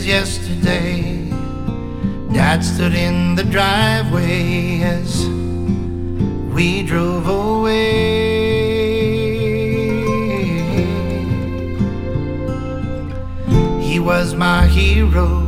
as yesterday. Dad stood in the driveway as we drove away. He was my hero,